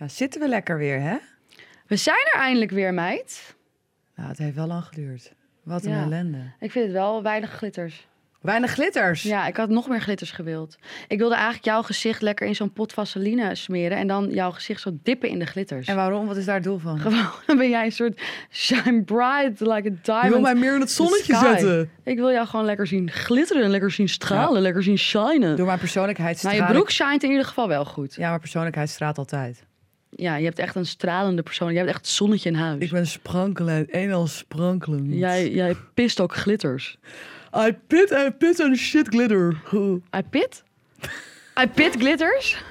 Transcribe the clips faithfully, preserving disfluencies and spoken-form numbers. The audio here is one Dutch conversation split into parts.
Ja, zitten we lekker weer, hè? We zijn er eindelijk weer, meid. Nou, het heeft wel lang geduurd. Wat een Ja. ellende. Ik vind het wel weinig glitters. Weinig glitters. Ja, ik had nog meer glitters gewild. Ik wilde eigenlijk jouw gezicht lekker in zo'n pot vaseline smeren... en dan jouw gezicht zo dippen in de glitters. En waarom? Wat is daar het doel van? Gewoon, dan ben jij een soort shine bright, like a diamond. Je wil mij meer in het zonnetje sky. zetten. Ik wil jou gewoon lekker zien glitteren, lekker zien stralen, ja. lekker zien shinen. Door mijn persoonlijkheid Nou, straal je broek ik- shined in ieder geval wel goed. Ja, maar persoonlijkheid straalt altijd. Ja, je hebt echt een stralende persoon. Je hebt echt het zonnetje in huis. Ik ben sprankelend, een als sprankelend. Jij, jij pist ook glitters. I pit, I pit on shit glitter. I pit? I pit glitters?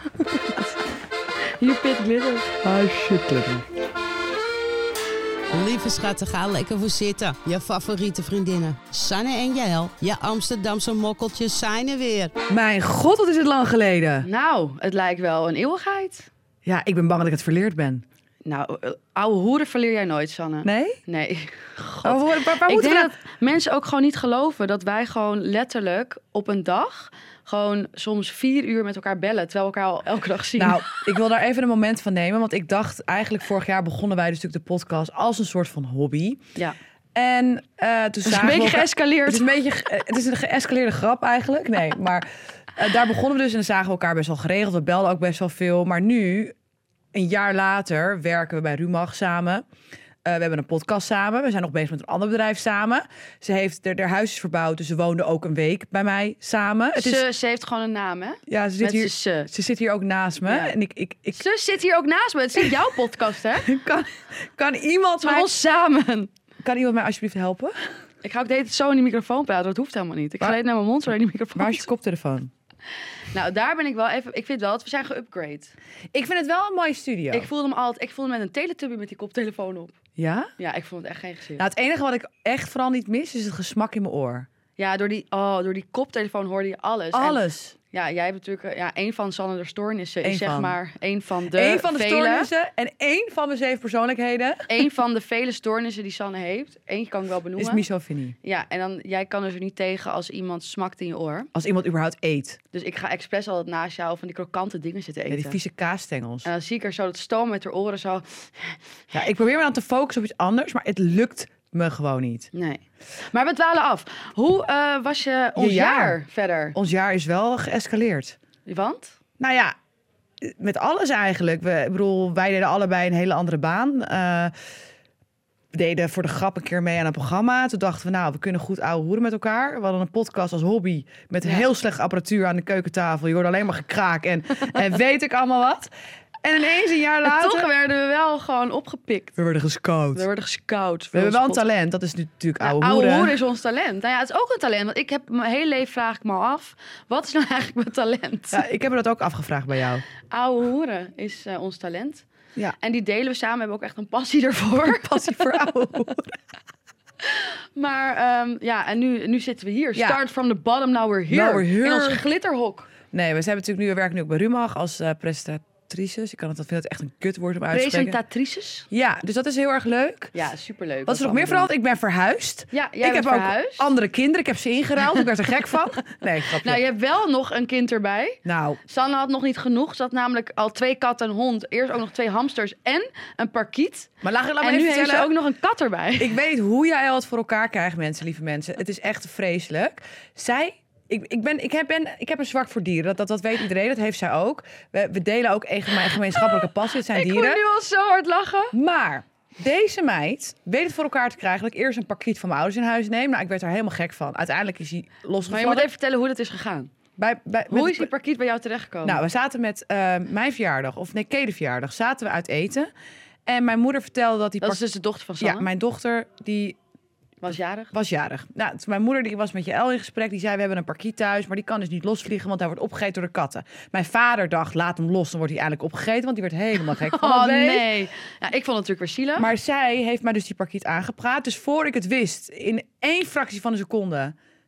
You pit glitters. I shit glitter. Lieve schatten, ga lekker voor zitten. Je favoriete vriendinnen, Sanne en Jaël. Je Amsterdamse mokkeltjes zijn er weer. Mijn god, wat is het lang geleden. Nou, het lijkt wel een eeuwigheid. Ja, ik ben bang dat ik het verleerd ben. Nou, uh, ouwe hoeren verleer jij nooit, Sanne. Nee? Nee. God. Oh, waar, waar, waar Ik moeten denk we dat mensen ook gewoon niet geloven dat wij gewoon letterlijk op een dag... gewoon soms vier uur met elkaar bellen, terwijl we elkaar al elke dag zien. Nou, ik wil daar even een moment van nemen. Want ik dacht, eigenlijk vorig jaar begonnen wij dus natuurlijk de podcast als een soort van hobby. Ja. En uh, toen Het is zagen een beetje we elkaar- geëscaleerd. Het is een beetje, ge- het is een geëscaleerde grap eigenlijk. Nee, maar uh, daar begonnen we dus en dan zagen we elkaar best wel geregeld. We belden ook best wel veel. Maar nu, een jaar later, werken we bij Rumach samen. Uh, we hebben een podcast samen. We zijn nog bezig met een ander bedrijf samen. Ze heeft er, haar huis is verbouwd, dus ze woonde ook een week bij mij samen. Het is, Ze, ze heeft gewoon een naam, hè? ja, ze zit, Met hier, z'n ze. ze zit hier ook naast me. Ja. En ik, ik, ik Ze zit hier ook naast me. Het is niet jouw podcast, hè? Het kan, kan, iemand is mij, ons samen. kan iemand mij alsjeblieft helpen? Ik ga ook de hele tijd zo in die microfoon praten. Dat hoeft helemaal niet. Ik ga Waar- alleen naar mijn mond zo in die microfoon. Waar is je koptelefoon? Nou, daar ben ik wel even... Ik vind wel dat we zijn geupgrade. Ik vind het wel een mooie studio. Ik voelde me altijd... Ik voelde me met een teletubby met die koptelefoon op. Ja? Ja, ik vond het echt geen gezicht. Nou, het enige wat ik echt vooral niet mis, is het gesmak in mijn oor. Ja, door die, oh, door die koptelefoon hoorde je alles. En, Alles. ja, jij hebt natuurlijk... eh, Ja, een van Sanne de stoornissen Eén is zeg van. maar... Een van de Eén van de vele... stoornissen en één van mijn zeven persoonlijkheden Een van de vele stoornissen die Sanne heeft. Eentje kan ik wel benoemen. is misofinie. Ja, en dan jij kan er zo niet tegen als iemand smakt in je oor. Als iemand überhaupt eet. Dus ik ga expres altijd naast jou van die krokante dingen zitten Ja, eten. die vieze kaasstengels. En dan zie ik er zo dat stoom met haar oren zo... Ja, ik probeer me dan te focussen op iets anders, maar het lukt me gewoon niet. Nee. Maar we dwalen af. Hoe eh, was je ons Je jaar. jaar verder? Ons jaar is wel geëscaleerd. Want? Nou ja, met alles eigenlijk. We, ik bedoel, wij deden allebei een hele andere baan. Eh, we deden voor de grap een keer mee aan een programma. Toen dachten we, nou, we kunnen goed ouwe hoeren met elkaar. We hadden een podcast als hobby met Ja. heel slechte apparatuur aan de keukentafel. Je hoorde alleen maar gekraak en, en weet ik allemaal wat. En ineens een jaar En later... toch werden we wel gewoon opgepikt. We werden gescout. We werden gescout. We hebben wel een talent. Dat is nu natuurlijk ouwe Oude hoeren. hoeren is ons talent. Nou ja, het is ook een talent. Want ik heb mijn hele leven vraag ik me al af. Wat is nou eigenlijk mijn talent? Ja, ik heb me dat ook afgevraagd bij jou. Oude hoeren is eh, ons talent. Ja. En die delen we samen. We hebben ook echt een passie ervoor. Passie voor ouwe hoeren. Maar ehm, ja, en nu, nu zitten we hier. Ja. Start from the bottom, now we're here. Now we're here. In ons glitterhok. Nee, we zijn natuurlijk nu, we werken nu ook bij Rumach als uh, presentatrices. Ik kan het, dat vind het echt een kutwoord om uit te spreken. Presentatrices. Ja, dus dat is heel erg leuk. Ja, superleuk. Wat is er nog meer veranderd? Ik ben verhuisd. Ja, jij ik bent heb verhuisd. ook andere kinderen. Ik heb ze ingeruild. Ik werd er gek van. Nee, grapje. Nou, je hebt wel nog een kind erbij. Nou, Sanne had nog niet genoeg. Ze had namelijk al twee katten en een hond. Eerst ook nog twee hamsters en een parkiet. maar laat, laat me En even nu heeft ze vertellen. ook nog een kat erbij. Ik weet hoe jij het voor elkaar krijgt, mensen, lieve mensen. Het is echt vreselijk. Zij... Ik, ik, ben, ik, heb, ben, ik heb een zwak voor dieren. Dat, dat, dat weet iedereen. Dat heeft zij ook. We, we delen ook een geme- gemeenschappelijke passie. Het zijn Ik dieren. moet nu al zo hard lachen. Maar deze meid weet het voor elkaar te krijgen dat ik eerst een parkiet van mijn ouders in huis neem. Nou, ik werd er helemaal gek van. Uiteindelijk is hij Maar je losgevallen. moet even vertellen hoe dat is gegaan. Bij, bij, Hoe met- is die parkiet bij jou terechtgekomen? Nou, we zaten met uh, mijn verjaardag, of nee, Kede verjaardag, zaten we uit eten. En mijn moeder vertelde dat die dat is par- dus de dochter van Sanne. Ja, mijn dochter, die Was jarig. was jarig. Nou, toen mijn moeder die was met Jaël in gesprek. Die zei, we hebben een parkiet thuis, maar die kan dus niet losvliegen, want hij wordt opgegeten door de katten. Mijn vader dacht, laat hem los, dan wordt hij eindelijk opgegeten, want die werd helemaal gek van Oh dat beest. nee. Ja, ik vond het natuurlijk weer zielig. Maar zij heeft mij dus die parkiet aangepraat. Dus voor ik het wist, in één fractie van een seconde,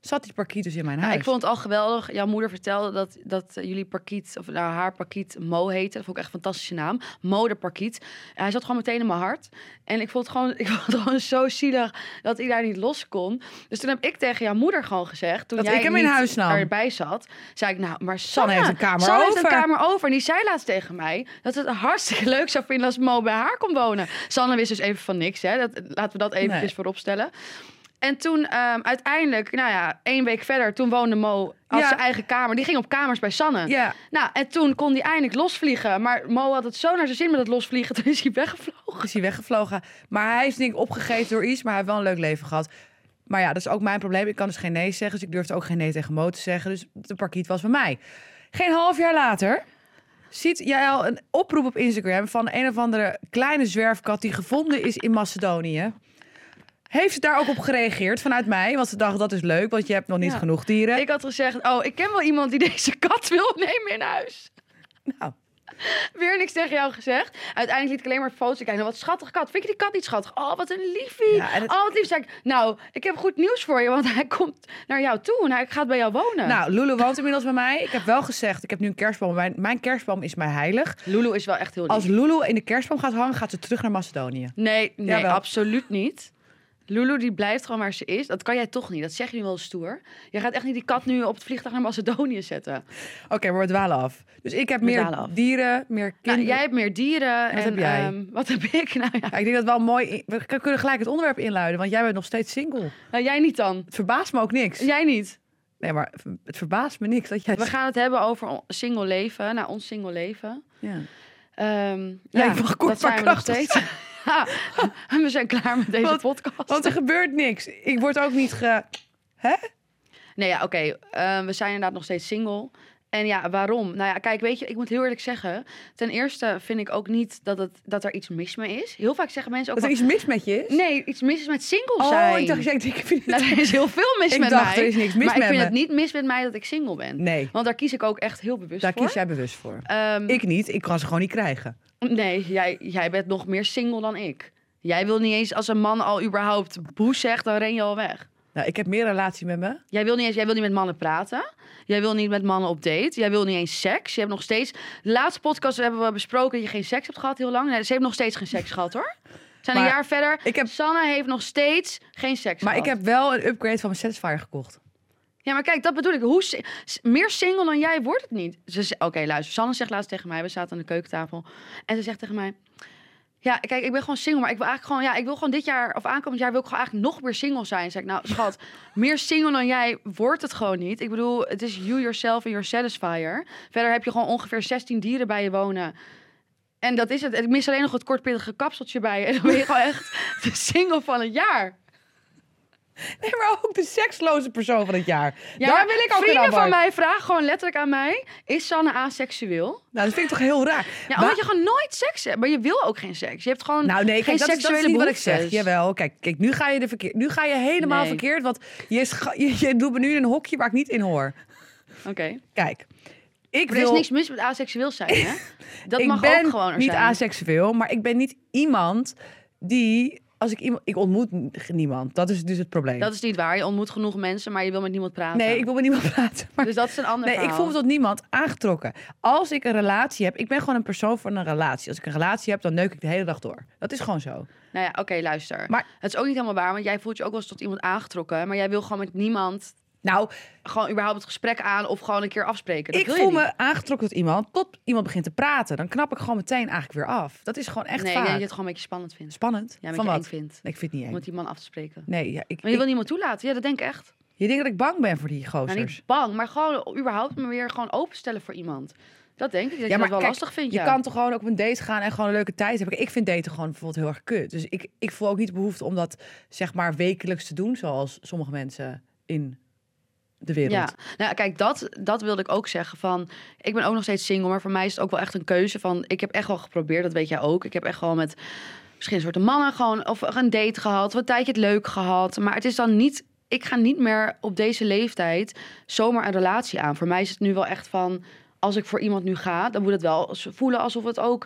zat die parkiet dus in mijn Ja, huis. ik vond het al geweldig. Jouw moeder vertelde dat, dat uh, jullie parkiet, of nou, haar parkiet Mo heette. Dat vond ik echt een fantastische naam. Mo de parkiet. En hij zat gewoon meteen in mijn hart. En ik vond het gewoon, ik vond het gewoon zo zielig dat hij daar niet los kon. Dus toen heb ik tegen jouw moeder gewoon gezegd, toen Dat jij ik hem in niet huis nam. erbij zat, zei ik, nou, maar Sanne, Sanne heeft een kamer Sanne heeft over. een kamer over. En die zei laatst tegen mij dat het hartstikke leuk zou vinden als Mo bij haar kon wonen. Sanne wist dus even van niks, hè. Dat, laten we dat eventjes Nee. voorop stellen. En toen um, uiteindelijk, nou ja, één week verder, toen woonde Mo als Ja. zijn eigen kamer. Die ging op kamers bij Sanne. Ja, Nou, en toen kon hij eindelijk losvliegen. Maar Mo had het zo naar zijn zin met het losvliegen. Toen is hij weggevlogen. is hij weggevlogen. Maar hij is denk ik opgegeten door iets, maar hij heeft wel een leuk leven gehad. Maar ja, dat is ook mijn probleem. Ik kan dus geen nee zeggen, dus ik durfde ook geen nee tegen Mo te zeggen. Dus de parkiet was van mij. Geen half jaar later ziet jij al een oproep op Instagram van een of andere kleine zwerfkat die gevonden is in Macedonië. Heeft ze daar ook op gereageerd vanuit mij? Want ze dacht, dat is leuk, want je hebt nog niet Ja. genoeg dieren. Ik had gezegd, oh, ik ken wel iemand die deze kat wil nemen in huis. Nou, Weer niks tegen jou gezegd. Uiteindelijk liet ik alleen maar foto's kijken. Nou, wat schattig kat. Vind je die kat niet schattig? Oh, wat een liefie. Ja, en het- Oh, wat lief. Zei ik, nou, ik heb goed nieuws voor je. Want hij komt naar jou toe en hij gaat bij jou wonen. nou, Lulu woont inmiddels bij mij. Ik heb wel gezegd, ik heb nu een kerstboom. Mijn, mijn kerstboom is mij heilig. Lulu is wel echt heel lief. Als Lulu in de kerstboom gaat hangen, gaat ze terug naar Macedonië. Nee, nee, Jawel. absoluut niet. Lulu die blijft gewoon waar ze is. Dat kan jij toch niet. Dat zeg je nu wel stoer. Je gaat echt niet die kat nu op het vliegtuig naar Macedonië zetten. Oké, maar we dwalen af. Dus ik heb We meer dwalen af. dieren, meer kinderen. Nou, jij hebt meer dieren. Wat en, heb jij? ehm, wat heb ik? Nou ja, Ja, ik denk dat wel mooi... We kunnen gelijk het onderwerp inluiden, want jij bent nog steeds single. nou, jij niet dan. Het verbaast me ook niks. Jij niet. Nee, maar het verbaast me niks dat jij... We gaan het hebben over on- single leven. Nou, ons single leven. Ja. Ehm, Ja, ja, ik mag kort dat zijn maar we nog krachtig steeds. Ja, we zijn klaar met deze Want- podcast. Want er gebeurt niks. Ik word ook niet ge... Hè? Nee, ja, oké. eh, we zijn inderdaad nog steeds single. En ja, waarom? Nou ja, kijk, weet je, ik moet heel eerlijk zeggen. Ten eerste vind ik ook niet dat, het, dat er iets mis mee is. Heel vaak zeggen mensen ook Dat er van, iets mis met je is? nee, iets mis is met single Oh, zijn. ik dacht, ik, ik vind Nou, het... er is heel veel mis Ik met dacht, mij. er is niks mis maar met ik vind me. het niet mis met mij dat ik single ben. Nee, Want daar kies ik ook echt heel bewust daar voor. kies jij bewust voor. Ehm, Ik niet, ik kan ze gewoon niet krijgen. Nee, jij, jij bent nog meer single dan ik. Jij wil niet eens, als een man al überhaupt boes zegt, dan ren je al weg. Nou, ik heb meer relatie met me. Jij wil niet eens, jij wil niet met mannen praten. Jij wil niet met mannen op date. Jij wil niet eens seks. Je hebt nog steeds... De laatste podcast hebben we besproken dat je geen seks hebt gehad heel lang. Nee, ze heeft nog steeds geen seks gehad, hoor. We zijn Maar een jaar verder. ik heb- Sanne heeft nog steeds geen seks Maar ik gehad. heb wel een upgrade van mijn Satisfyer gekocht. Ja, maar kijk, dat bedoel ik. Hoe si- s- meer single dan jij wordt het niet. Ze ze- Oké, luister. Sanne zegt laatst tegen mij. We zaten aan de keukentafel. En ze zegt tegen mij... Ja, kijk, ik ben gewoon single, maar ik wil eigenlijk gewoon... Ja, ik wil gewoon dit jaar of aankomend jaar wil ik gewoon eigenlijk nog meer single zijn. Zeg ik, nou, schat, meer single dan jij wordt het gewoon niet. Ik bedoel, het is you, yourself en your satisfier. Verder heb je gewoon ongeveer zestien dieren bij je wonen. En dat is het. Ik mis alleen nog het kortpittige kapseltje bij je. En dan ben je gewoon echt de single van het jaar. Nee, maar ook de seksloze persoon van het jaar. Ja, Daar maar wil ik ook in vrienden van afwachten. mij vragen gewoon letterlijk aan mij... Is Sanne aseksueel? Nou, dat vind ik toch heel raar. Ja, Wa- omdat je gewoon nooit seks hebt. Maar je wil ook geen seks. Je hebt gewoon Nou nee, geen kijk, dat, is, dat seksuele is niet wat ik zeg. behoeftes. Jawel, kijk, kijk nu, ga je de verkeer, nu ga je helemaal Nee. verkeerd. Want je, scha- je, je doet me nu in een hokje waar ik niet in hoor. Oké. Kijk, ik Maar er is wil... niks mis met aseksueel zijn, hè? Dat ik mag ben ook gewoon er niet zijn. aseksueel, maar ik ben niet iemand die... Als ik iemand... Ik ontmoet niemand. Dat is dus het probleem. Dat is niet waar. Je ontmoet genoeg mensen, maar je wil met niemand praten. Nee, ik wil met niemand praten. Maar... Dus dat is een ander Nee, ik verhaal. voel me tot niemand aangetrokken. Als ik een relatie heb... Ik ben gewoon een persoon voor een relatie. Als ik een relatie heb, dan neuk ik de hele dag door. Dat is gewoon zo. Nou ja, oké, luister. Maar- Het is ook niet helemaal waar, want jij voelt je ook wel eens tot iemand aangetrokken. Maar jij wil gewoon met niemand Nou, gewoon überhaupt het gesprek aan of gewoon een keer afspreken. Dat ik wil je voel niet. me aangetrokken tot iemand tot iemand begint te praten. Dan knap ik gewoon meteen eigenlijk weer af. Dat is gewoon echt Nee, vaak. dat je het gewoon een beetje spannend vindt. Spannend. Ja, met Van je eng wat? vindt. Nee, ik vind het niet Om eng. met die man af te spreken. Nee, ja, ik, Maar je ik- wil niemand toelaten. Ja, dat denk ik echt. je denkt dat ik bang ben voor die Nou, gozers. niet bang, maar gewoon überhaupt me weer gewoon openstellen voor iemand. Dat denk ik, dat ja, je maar dat wel kijk, lastig vindt. je ja. kan toch gewoon ook op een date gaan en gewoon een leuke tijd hebben. Ik vind daten gewoon bijvoorbeeld heel erg kut. Dus ik, ik voel ook niet de behoefte om dat zeg maar wekelijks te doen, zoals sommige mensen in de wereld. Ja, nou kijk, dat, dat wilde ik ook zeggen. Van, ik ben ook nog steeds single, maar voor mij is het ook wel echt een keuze. Van, ik heb echt wel geprobeerd, dat weet jij ook. Ik heb echt wel met misschien een soort mannen gewoon of een date gehad, of een tijdje het leuk gehad. Maar het is dan niet, ik ga niet meer op deze leeftijd zomaar een relatie aan. Voor mij is het nu wel echt van, als ik voor iemand nu ga, dan moet het wel voelen alsof het ook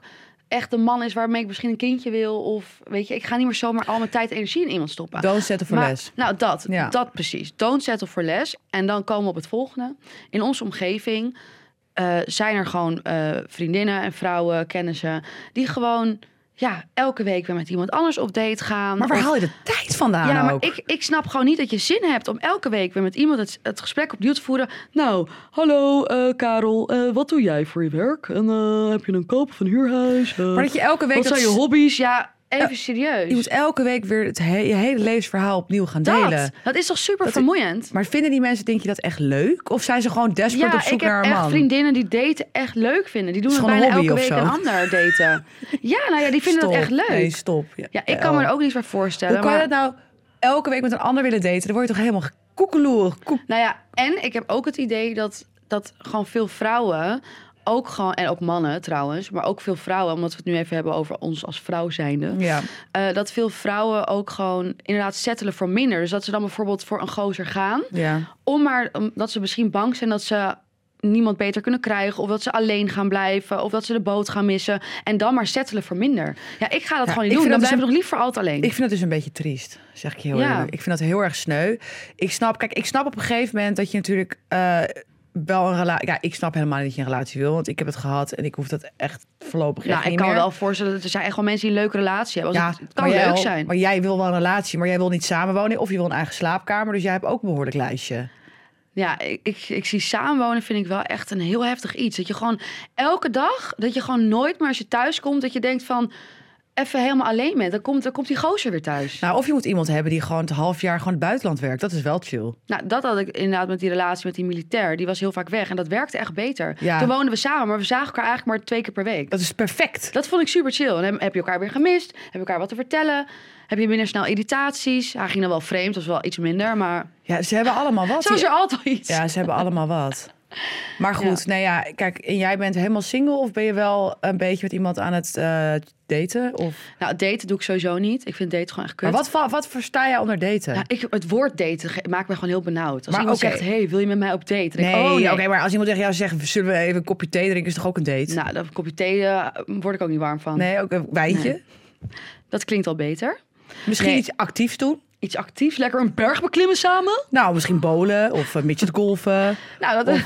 echt de man is waarmee ik misschien een kindje wil. Of weet je, ik ga niet meer zomaar al mijn tijd en energie in iemand stoppen. Don't settle for maar, less. Nou, dat. Ja. Dat precies. Don't settle for less. En dan komen we op het volgende. In onze omgeving uh, zijn er gewoon uh, vriendinnen en vrouwen, kennissen, die gewoon... Ja, elke week weer met iemand anders op date gaan. Maar waar of... haal je de tijd vandaan Ja, maar ook? ik, ik snap gewoon niet dat je zin hebt om elke week weer met iemand het, het gesprek opnieuw te voeren. Nou, hallo uh, Karel, uh, wat doe jij voor je werk? En uh, heb je een koop van een huurhuis? Uh, Maar dat je elke week... wat dat zijn je hobby's? Ja, even serieus. Je moet elke week weer het he- je hele levensverhaal opnieuw gaan dat, delen. dat is toch super Dat- vermoeiend? Maar vinden die mensen, denk je dat echt leuk? Of zijn ze gewoon desperate Ja, op zoek ik heb naar een echt man? vriendinnen die daten echt leuk vinden. Die doen Is het gewoon bijna een hobby elke week of een zo. ander daten. Ja, nou ja, die vinden Stop. dat echt leuk. Nee, stop. Ja, ik kan me er ook niet meer voorstellen. Hoe kan je maar... dat nou elke week met een ander willen daten? Dan word je toch helemaal koekeloerig. Koek... Nou ja, en ik heb ook het idee dat, dat gewoon veel vrouwen ook gewoon, en ook mannen trouwens, maar ook veel vrouwen, omdat we het nu even hebben over ons als vrouw zijnde, Ja. uh, dat veel vrouwen ook gewoon inderdaad settelen voor minder. Dus dat ze dan bijvoorbeeld voor een gozer gaan, Ja. om maar omdat ze misschien bang zijn dat ze niemand beter kunnen krijgen, of dat ze alleen gaan blijven, of dat ze de boot gaan missen, en dan maar settelen voor minder. Ja, ik ga dat Ja, gewoon ik niet doen. vind Dan dat dus blijven we nog liever altijd alleen. Ik vind dat dus een beetje triest, zeg ik je heel Ja. eerlijk. Ik vind dat heel erg sneu. Ik snap, kijk, ik snap op een gegeven moment dat je natuurlijk uh, wel een relatie... Ja, ik snap helemaal niet dat je een relatie wil, want ik heb het gehad en ik hoef dat echt voorlopig echt Nou, ik niet kan me meer. wel voorstellen dat er zijn echt wel mensen die een leuke relatie hebben. Als Ja, het, het kan maar leuk jij, zijn. Maar jij wil wel een relatie, maar jij wil niet samenwonen of je wil een eigen slaapkamer, dus jij hebt ook een behoorlijk lijstje. Ja, ik, ik, ik zie samenwonen vind ik wel echt een heel heftig iets. Dat je gewoon elke dag, dat je gewoon nooit meer als je thuis komt, dat je denkt van, even helemaal alleen bent. Dan komt, dan komt die gozer weer thuis. Nou, of je moet iemand hebben die gewoon het half jaar gewoon in het buitenland werkt. Dat is wel chill. Nou, dat had ik inderdaad met die relatie met die militair. Die was heel vaak weg en dat werkte echt beter. Ja. Toen woonden we samen, maar we zagen elkaar eigenlijk maar twee keer per week. Dat is perfect. Dat vond ik super chill. En dan heb je elkaar weer gemist, heb je elkaar wat te vertellen, heb je minder snel irritaties. Hij ging dan wel vreemd, dat was wel iets minder, maar Ja, ze hebben allemaal wat. zo is er altijd iets. Ja, ze hebben allemaal wat. Maar goed, Ja. nou ja, kijk, en jij bent helemaal single of ben je wel een beetje met iemand aan het uh, daten? Of... Nou, daten doe ik sowieso niet. Ik vind daten gewoon echt kut. Maar wat, wat, wat versta jij onder daten? Ja, ik, het woord daten ge- maakt me gewoon heel benauwd. Als Maar iemand oké. zegt, hey, wil je met mij op date? Dan denk nee, ik, oh, nee. oké, maar als iemand tegen jou zegt, zullen we even een kopje thee drinken, is toch ook een date? Nou, dat kopje thee uh, word ik ook niet warm van. Nee, ook een wijntje. Nee. Dat klinkt al beter. Misschien Nee. iets actiefs doen. Iets actiefs, lekker een berg beklimmen samen. Nou, misschien bowlen of uh, midget golfen. Nou, dat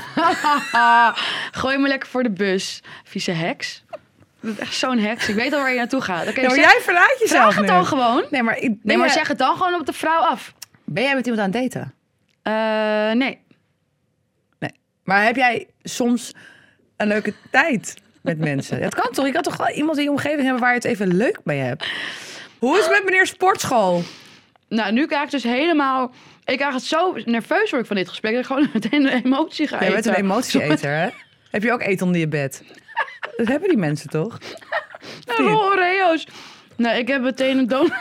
gooi me lekker voor de bus. Vieze heks. Dat is echt zo'n heks. Ik weet al waar je naartoe gaat. Dan kun je Ja, maar zeggen, jij verraadt jezelf vraag het nu. dan gewoon. Nee, maar, ik- ben, Nee, maar jij, zeg het dan gewoon op de vrouw af. ben jij met iemand aan het daten? Uh, nee. Nee. Maar heb jij soms een leuke tijd met mensen? Het kan toch? Je kan toch wel iemand in je omgeving hebben waar je het even leuk mee hebt? Hoe is het met meneer Sportschool? Nou, nu krijg ik dus helemaal... Ik krijg het zo nerveus word ik van dit gesprek. Dat ik gewoon meteen een emotie ga Jij bent een eten. emotieeter, hè? Heb je ook eten onder je bed? Dat hebben die mensen toch? Een rol Oreo's. Nee, ik heb meteen een donut.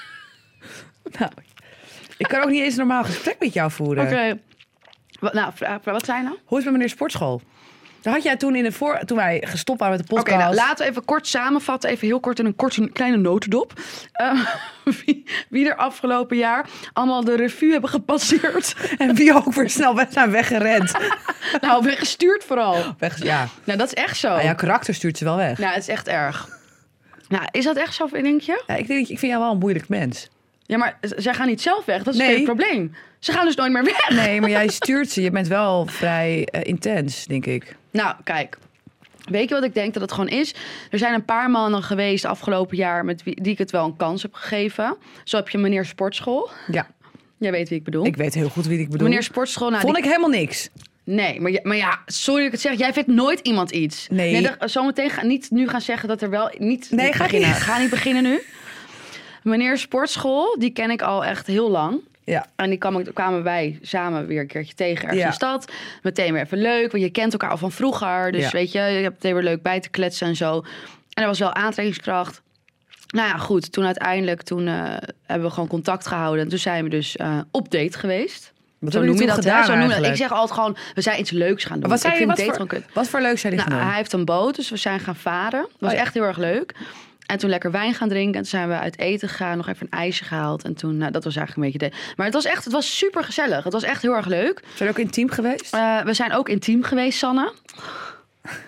Nou, ik kan ook niet eens een normaal gesprek met jou voeren. Oké. Wat, nou, vra- vra- wat zijn nou? Hoe is het met meneer Sportschool? Dat had jij toen, in de voor... toen wij gestopt waren met de Oké, podcast. nou, laten we even kort samenvatten. Even heel kort in een korte kleine notendop. Uh, wie, wie er afgelopen jaar allemaal de revue hebben gepasseerd. En wie ook weer snel weg zijn weggerend. Nou, weggestuurd vooral. Weg, ja. Nou, dat is echt zo. Nou ja, karakter stuurt ze wel weg. Nou, het is echt erg. Nou, is dat echt zo, denk je? Ja, ik, denk, ik vind jou wel een moeilijk mens. Ja, maar z- zij gaan niet zelf weg. Dat is Nee. het probleem. Ze gaan dus nooit meer weg. Nee, maar jij stuurt ze. Je bent wel vrij uh, intens, denk ik. Nou, kijk. Weet je wat ik denk dat het gewoon is? Er zijn een paar mannen geweest afgelopen jaar met wie die ik het wel een kans heb gegeven. Zo heb je meneer Sportschool. Ja, Jij weet wie ik bedoel. ik weet heel goed wie ik bedoel. Meneer Sportschool. Nou, Vond die- ik helemaal niks. Nee, maar ja, maar ja, sorry dat ik het zeg. Jij vindt nooit iemand iets. Nee. dat- zometeen ga niet nu gaan zeggen dat er wel niet. Nee, niet ga beginnen. niet. Ga niet beginnen nu. Meneer Sportschool, die ken ik al echt heel lang. Ja. En die kwam, kwamen wij samen weer een keertje tegen ergens Ja. in de stad. Meteen weer even leuk, want je kent elkaar al van vroeger. Dus Ja. weet je, je hebt meteen weer leuk bij te kletsen en zo. En er was wel aantrekkingskracht. Nou ja, goed. Toen uiteindelijk toen, uh, hebben we gewoon contact gehouden. En toen zijn we dus uh, op date geweest. Wat Zo hebben noem je jullie dat, toen hè? Zo gedaan noem je dat. Ik eigenlijk? zeg altijd gewoon, we zijn iets leuks gaan doen. Wat, zei ik je, vind wat, date voor, gewoon kut. wat voor leuk zijn die Nou, gedaan? hij heeft een boot, dus we zijn gaan varen. Dat was Oh ja. echt heel erg leuk. En toen lekker wijn gaan drinken. En toen zijn we uit eten gegaan, nog even een ijsje gehaald. En toen, nou, dat was eigenlijk een beetje... De... Maar het was echt, het was super gezellig. Het was echt heel erg leuk. Zijn jullie ook intiem geweest? Uh, we zijn ook intiem geweest, Sanne.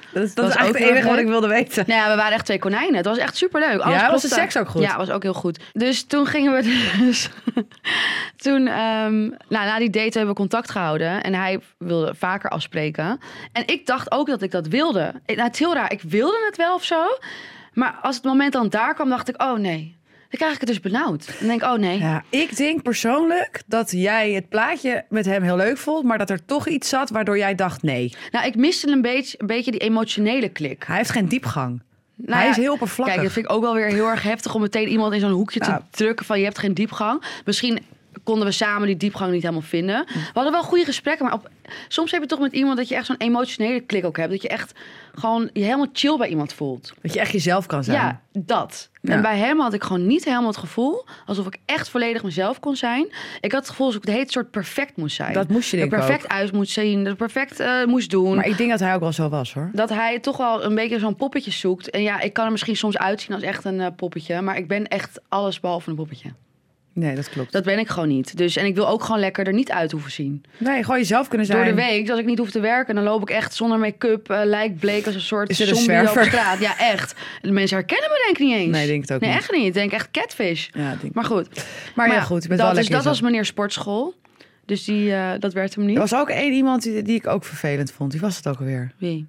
Dat is, dat Was is eigenlijk ook het heel enige wat leuk. ik wilde weten. Nou ja, we waren echt twee konijnen. Het was echt superleuk. Alles Ja, was de klopte. seks ook goed? Ja, was ook heel goed. Dus toen gingen we dus... toen, um, nou, na die date hebben we contact gehouden. En hij wilde vaker afspreken. En ik dacht ook dat ik dat wilde. Nou, het is heel raar. Ik wilde het wel of zo. Maar als het moment dan daar kwam, dacht ik, oh nee. Dan krijg ik het dus benauwd. Dan denk ik, oh nee. Ja, ik denk persoonlijk dat jij het plaatje met hem heel leuk vond, maar dat er toch iets zat waardoor jij dacht nee. Nou, ik miste een beetje, een beetje die emotionele klik. Hij heeft geen diepgang. Nou hij ja, is heel oppervlakkig. Kijk, dat vind ik ook wel weer heel erg heftig om meteen iemand in zo'n hoekje Nou. te drukken van je hebt geen diepgang. Misschien konden we samen die diepgang niet helemaal vinden. We hadden wel goede gesprekken, maar op, soms heb je toch met iemand dat je echt zo'n emotionele klik ook hebt. Dat je echt gewoon je helemaal chill bij iemand voelt. Dat je echt jezelf kan zijn. Ja, dat. Ja. En bij hem had ik gewoon niet helemaal het gevoel alsof ik echt volledig mezelf kon zijn. Ik had het gevoel alsof ik de hele soort perfect moest zijn. Dat moest je er denk ik perfect ook. uit moest zien, dat perfect uh, moest doen. Maar ik denk dat hij ook wel zo was hoor. Dat hij toch wel een beetje zo'n poppetje zoekt. En ja, ik kan er misschien soms uitzien als echt een uh, poppetje. Maar ik ben echt alles behalve een poppetje. Nee, dat klopt. Dat ben ik gewoon niet. Dus, en ik wil ook gewoon lekker er niet uit hoeven zien. Nee, gewoon jezelf kunnen zijn. Door de week, als ik niet hoef te werken, dan loop ik echt zonder make-up, uh, lijkbleek als een soort Is dit een zombie op zwerver? straat. Ja, echt. De mensen herkennen me denk ik niet eens. Nee, ik denk het ook nee, niet. echt niet. Ik denk echt catfish. Ja, ik denk... Maar goed. Maar ja, ja, goed. Je bent dat, wel dus lekker dat was jezelf. meneer sportschool. Dus die, uh, dat werd hem niet. Er was ook één iemand die, die ik ook vervelend vond. Wie was het ook alweer? Wie?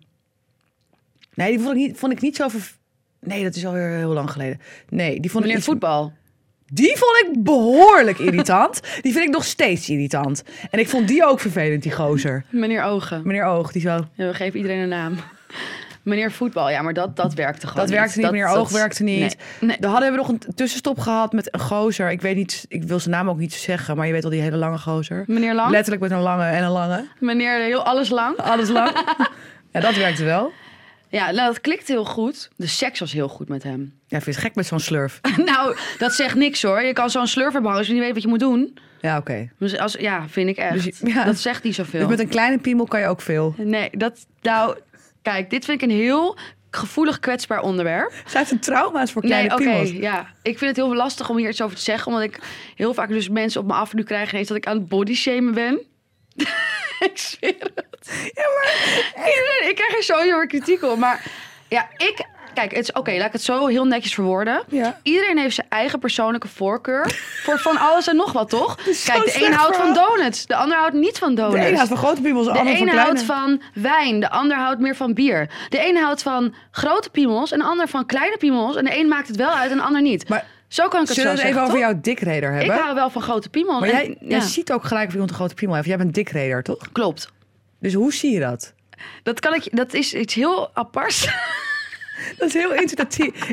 Nee, die vond ik niet, vond ik niet zo ver... Nee, dat is alweer heel lang geleden. Nee, die vond Meneer ik iets... voetbal. Die vond ik behoorlijk irritant. Die vind ik nog steeds irritant. En ik vond die ook vervelend, die gozer. Meneer Ogen. Meneer Oog, die zo... Ja, we geven iedereen een naam. Meneer voetbal, ja, maar dat, dat werkte gewoon Dat werkte niet, Dat- meneer dat- Oog werkte niet. Nee, nee. Dan hadden we nog een tussenstop gehad met een gozer. Ik weet niet, ik wil zijn naam ook niet zeggen, maar je weet al die hele lange gozer. Meneer Lang? Letterlijk met een lange en een lange. Meneer heel alles lang? Alles lang. Ja, dat werkte wel. Ja, nou, dat klikte heel goed. De seks was heel goed met hem. Ja, ik vind het gek met zo'n slurf. Nou, dat zegt niks hoor. Je kan zo'n slurf hebben hangen als je niet weet wat je moet doen. Ja, oké. Okay. Dus als, ja, vind ik echt. Dus je- ja. Dat zegt niet zoveel. Dus met een kleine piemel kan je ook veel. Nee, dat... Nou, kijk, dit vind ik een heel gevoelig, kwetsbaar onderwerp. Zijn het trauma's voor kleine Nee, oké, piemels? ja. Ik vind het heel lastig om hier iets over te zeggen. Omdat ik heel vaak dus mensen op me af nu krijg ineens dat ik aan het bodyshamen ben. Ik zweer het. Ja, maar... Ik, ik krijg er sowieso weer kritiek op. Maar ja, ik... Kijk, het is oké, laat ik het zo heel netjes verwoorden. Ja. Iedereen heeft zijn eigen persoonlijke voorkeur voor van alles en nog wat, toch? is zo'n Kijk, de een slecht houdt van verhaal. donuts, de ander houdt niet van donuts. De ene houdt van grote piemels, de, De ander van ene kleine. houdt van wijn, de ander houdt meer van bier. De ene houdt van grote piemels en de ander van kleine piemels. En de een maakt het wel uit en de ander niet. Maar Zo kan ik het zullen zo we het zeggen, even over toch? jouw dikreder Ik hebben? hou wel van grote piemels. Maar En- jij, jij ja, ziet ook gelijk of iemand een grote piemel heeft. Jij bent dikreder, toch? klopt. Dus hoe zie je dat? Dat, kan ik, dat is iets heel aparts. Dat is heel intuïtief.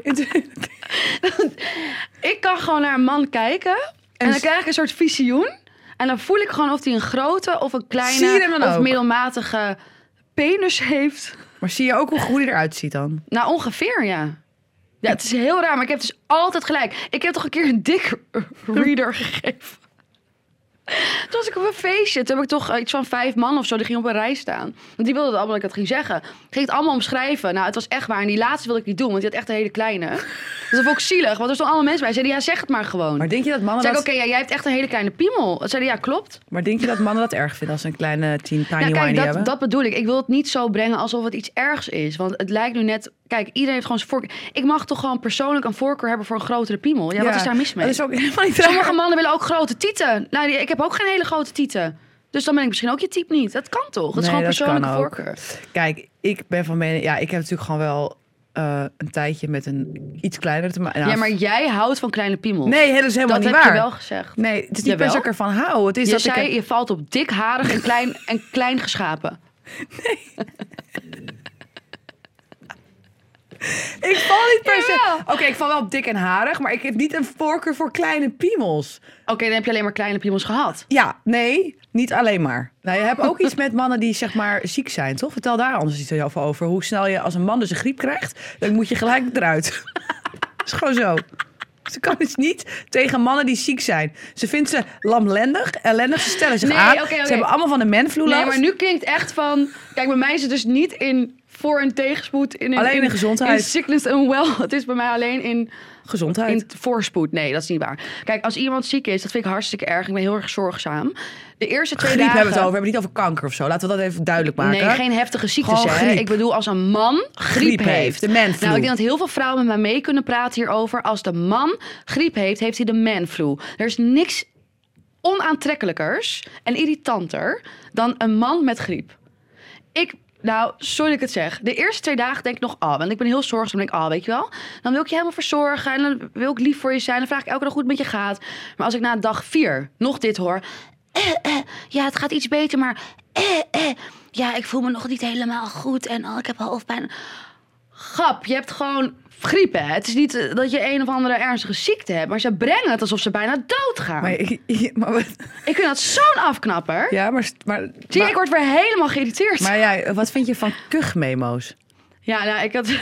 Ik kan gewoon naar een man kijken en, En dan s- krijg ik een soort visioen. En dan voel ik gewoon of hij een grote of een Zie je kleine hem dan of ook? middelmatige penis heeft. Maar zie je ook hoe, hoe die eruit ziet dan? Nou, ongeveer, ja. Ja, het is heel raar, maar ik heb dus altijd gelijk. Ik heb toch een keer een dik reader gegeven. Toen was ik op een feestje. Toen heb ik toch iets van vijf man of zo. Die gingen op een rij staan. Want die wilden het allemaal dat ik het ging zeggen. Ik ging het allemaal omschrijven. Nou, het was echt waar. En die laatste wilde ik niet doen. Want die had echt een hele kleine. Dus dat vond ik zielig. Want er stonden allemaal mensen bij. Zeiden, ja, zeg het maar gewoon. Maar denk je dat mannen Zeg ik, dat... oké, ja, jij hebt echt een hele kleine piemel. Zeiden, ja, klopt. Maar denk je dat mannen dat erg vinden als ze een kleine tien tiny Ja, whiny kijk, hebben? dat, dat bedoel ik. Ik wil het niet zo brengen alsof het iets ergs is. Want het lijkt nu net... Kijk, iedereen heeft gewoon zijn voorkeur. Ik mag toch gewoon persoonlijk een voorkeur hebben voor een grotere piemel. Ja, wat is daar mis mee? Dat is ook helemaal niet Sommige raar. mannen willen ook grote tieten. Nou, die- ik heb ook geen hele grote tieten. Dus dan ben ik misschien ook je type niet. Dat kan toch? Dat is Nee, gewoon dat persoonlijke kan ook. voorkeur. Kijk, ik ben van mening... Ja, ik heb natuurlijk gewoon wel uh, een tijdje met een iets kleinere te maken. Nou, Ja, maar jij houdt van kleine piemels. Nee, dat is helemaal dat niet heb waar. je wel gezegd. Nee, het is niet Jawel. per se dat ik ervan hou. Het is Je dat zei, ik... je valt op dikharig en klein, en klein geschapen. Ik val niet per se... Jawel. Oké, ik val wel op dik en harig, maar ik heb niet een voorkeur voor kleine piemels. Oké, dan heb je alleen maar kleine piemels gehad. Ja, nee, niet alleen maar. Nou, je hebt ook iets met mannen die zeg maar ziek zijn, toch? Vertel daar anders iets over over. Hoe snel je als een man dus een griep krijgt, dan moet je gelijk eruit. Dat is gewoon zo. Ze kan dus niet tegen mannen die ziek zijn. Ze vindt ze lamlendig, ellendig. Ze stellen zich Nee, aan. oké, oké. Ze hebben allemaal van de manflu last. Nee, maar nu klinkt echt van... Kijk, bij mij is het dus niet in voor- en tegenspoed. In, Alleen in in gezondheid. In sickness and well. Het is bij mij alleen in... Gezondheid. In voorspoed. Nee, dat is niet waar. Kijk, als iemand ziek is, dat vind ik hartstikke erg. Ik ben heel erg zorgzaam. De eerste twee Griep dagen... hebben we het over. We hebben het niet over kanker of zo. Laten we dat even duidelijk maken. Nee, geen heftige ziektes. Gewoon Hè. griep. Ik bedoel, als een man griep, Griep heeft. heeft, de manflu. Nou, ik denk dat heel veel vrouwen met mij mee kunnen praten hierover. Als de man griep heeft, heeft hij de manflu. Er is niks onaantrekkelijkers en irritanter dan een man met griep. Ik... Nou, sorry dat ik het zeg. De eerste twee dagen denk ik nog, ah, oh, want ik ben heel zorgzaam. Dan denk ik, ah, oh, weet je wel. Dan wil ik je helemaal verzorgen en dan wil ik lief voor je zijn. Dan vraag ik elke dag hoe het met je gaat. Maar als ik na dag vier nog dit hoor, eh, eh, ja, het gaat iets beter, maar eh, eh, ja, ik voel me nog niet helemaal goed en oh, ik heb hoofdpijn. Grap, je hebt gewoon griep, hè? Het is niet uh, dat je een of andere ernstige ziekte hebt, maar ze brengen het alsof ze bijna doodgaan. Maar, ik, maar, ik vind dat zo'n afknapper. ja, maar... maar Zie je, maar, ik word weer helemaal geïrriteerd. Maar ja, wat vind je van kuchmemo's? Ja, nou, ik had...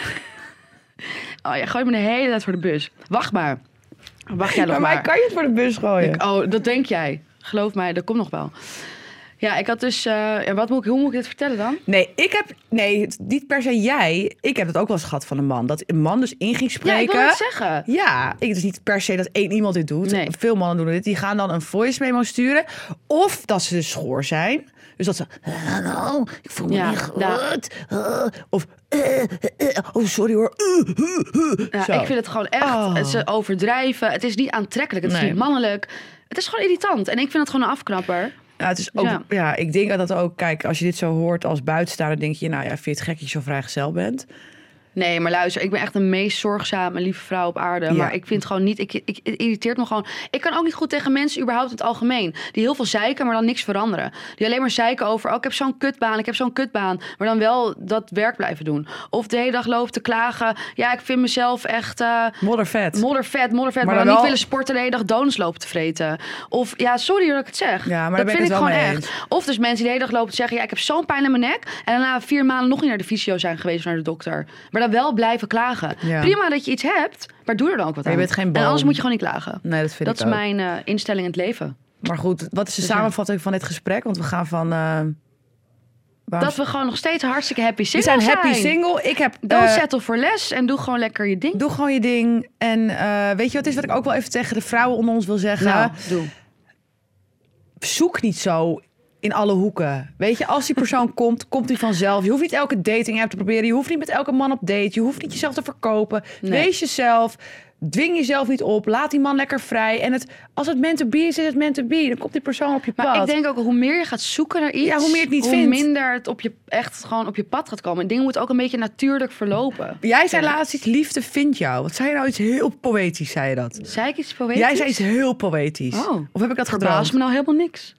Oh, je gooit me de hele tijd voor de bus. Wacht maar. Wacht jij nog maar. maar. Maar kan je het voor de bus gooien? Ik- oh, dat denk jij. Geloof mij, dat komt nog wel. Ja, ik had dus... Uh, ja, wat moet ik, hoe moet ik dit vertellen dan? Nee, ik heb... Nee, het- niet per se jij. Ik heb het ook wel eens gehad van een man. Dat een man dus in ging spreken. Ja, ik wil het zeggen. Ja, ik, het is niet per se dat één iemand dit doet. Nee. Veel mannen doen dit. Die gaan dan een voice memo sturen. Of dat ze dus schoor zijn. Dus dat ze... Hallo, ik voel me Ja, niet goed. nou. Uh, of... uh, uh, uh, oh, sorry hoor. Uh, uh, uh. Ja, Zo. ik vind het gewoon echt... Oh. Ze overdrijven. Het is niet aantrekkelijk. Het is Nee. niet mannelijk. Het is gewoon irritant. En ik vind het gewoon een afknapper. Ja, het is ook, ja. Ja. ik denk dat ook... Kijk, als je dit zo hoort als buitenstaander... denk je, nou ja, vind je het gek dat je zo vrijgezel bent? Nee, maar luister, ik ben echt de meest zorgzame, lieve vrouw op aarde. Ja. Maar ik vind gewoon niet, ik, ik, het irriteert me gewoon. Ik kan ook niet goed tegen mensen überhaupt in het algemeen. Die heel veel zeiken, maar dan niks veranderen. Die alleen maar zeiken over, oh, ik heb zo'n kutbaan, ik heb zo'n kutbaan. Maar dan wel dat werk blijven doen. Of de hele dag lopen te klagen. Ja, ik vind mezelf echt... Uh, Moddervet. moddervet, moddervet. Maar, Maar dan, dan niet wel- willen sporten de hele dag donuts lopen te vreten. Of, ja, sorry dat ik het zeg. Ja, maar dat daar ben vind ik ik het wel gewoon mee echt. eens. Of dus mensen die de hele dag lopen te zeggen, ja, ik heb zo'n pijn in mijn nek. En daarna vier maanden nog niet naar de fysio zijn geweest of naar de dokter. Maar dan wel blijven klagen. Ja. Prima dat je iets hebt, maar doe er dan ook wat Maar je aan. bent geen en boom. anders moet je gewoon niet klagen. Nee, dat vind Dat ik is ook. mijn uh, instelling in het leven. Maar goed, wat is de Dus ja. samenvatting van dit gesprek? Want we gaan van... Uh, waarom- Dat we gewoon nog steeds hartstikke happy we single zijn zijn. happy single. Ik heb... Don't uh, settle for less en doe gewoon lekker je ding. Doe gewoon je ding. En uh, weet je wat is wat ik ook wel even tegen de vrouwen onder ons wil zeggen? Nou, doe. Zoek niet zo in alle hoeken. Weet je, als die persoon komt, komt die vanzelf. Je hoeft niet elke dating app te proberen. Je hoeft niet met elke man op date. Je hoeft niet jezelf te verkopen. Nee. Wees jezelf. Dwing jezelf niet op. Laat die man lekker vrij. En het, als het meant to be is, is het meant to be. Dan komt die persoon op je pad. Maar ik denk ook, hoe meer je gaat zoeken naar iets... Ja, hoe meer je het niet hoe vindt. minder het op je, echt gewoon op je pad gaat komen. En dingen moeten ook een beetje natuurlijk verlopen. Jij zei Ja. laatst iets, liefde vindt jou. Wat zei je nou iets heel poëtisch, zei je dat? Zei ik iets poëtisch? Jij zei iets heel poëtisch. Oh. Of heb ik dat Verbaast gedroomd? me nou helemaal niks.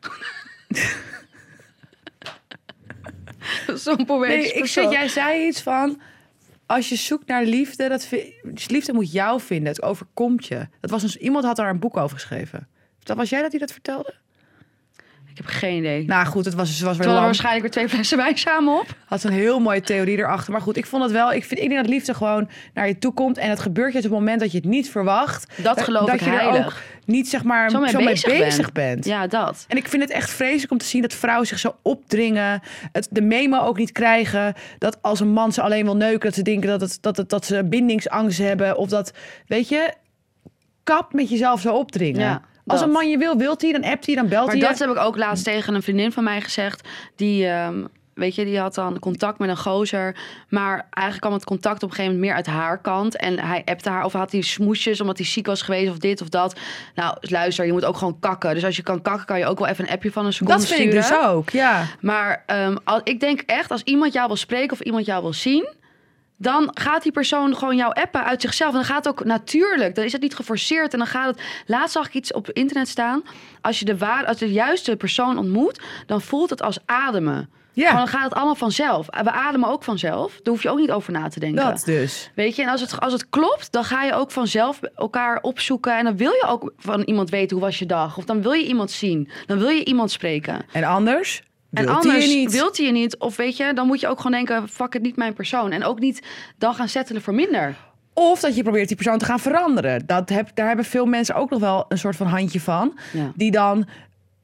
Zo'n poëtisch Nee, ik persoon. vind, jij zei iets van... Als je zoekt naar liefde, dat vi- liefde moet jou vinden. Het overkomt je. Dat was een, iemand had daar een boek over geschreven. Dat was jij dat die dat vertelde? Ik heb geen idee. Nou goed, het was, het was weer Terwijl er lang. waarschijnlijk weer twee flessen wijn samen op. Had een heel mooie theorie erachter. Maar goed, ik vond het wel... Ik, vind, ik denk dat liefde gewoon naar je toe komt. En het gebeurt je op het moment dat je het niet verwacht. Dat geloof dat ik je er heilig. ook niet zeg maar Zo mee zo mee bezig bezig, ben. bent. Ja, dat. En ik vind het echt vreselijk om te zien dat vrouwen zich zo opdringen. Het, de memo ook niet krijgen. Dat als een man ze alleen wil neuken, dat ze denken dat, het, dat, het, dat ze bindingsangst hebben. Of dat, weet je, kap met jezelf zo opdringen. Ja, als dat. een man je wil, wilt hij, dan appt hij, dan belt Maar hij. dat heb ik ook laatst tegen een vriendin van mij gezegd. Die, ehm, weet je, die had dan contact met een gozer. Maar eigenlijk kwam het contact op een gegeven moment meer uit haar kant. En hij appte haar of had hij smoesjes omdat hij ziek was geweest of dit of dat. Nou, luister, je moet ook gewoon kakken. Dus als je kan kakken, kan je ook wel even een appje van een seconde Dat vind sturen. ik dus ook, ja. Maar um, al, ik denk echt, als iemand jou wil spreken of iemand jou wil zien, dan gaat die persoon gewoon jou appen uit zichzelf. En dan gaat het ook natuurlijk. Dan is het niet geforceerd. En dan gaat het... Laatst zag ik iets op internet staan. Als je de, waar, als de juiste persoon ontmoet, dan voelt het als ademen. Ja. Gewoon, dan gaat het allemaal vanzelf. We ademen ook vanzelf. Daar hoef je ook niet over na te denken. Dat dus. Weet je, en als het, als het klopt, dan ga je ook vanzelf elkaar opzoeken. En dan wil je ook van iemand weten, hoe was je dag? Of dan wil je iemand zien. Dan wil je iemand spreken. En anders? En wilt hij anders je niet. wilt hij je niet. Of weet je, dan moet je ook gewoon denken, fuck het, niet mijn persoon. En ook niet dan gaan settelen voor minder. Of dat je probeert die persoon te gaan veranderen. Dat heb, daar hebben veel mensen ook nog wel een soort van handje van. Ja. Die dan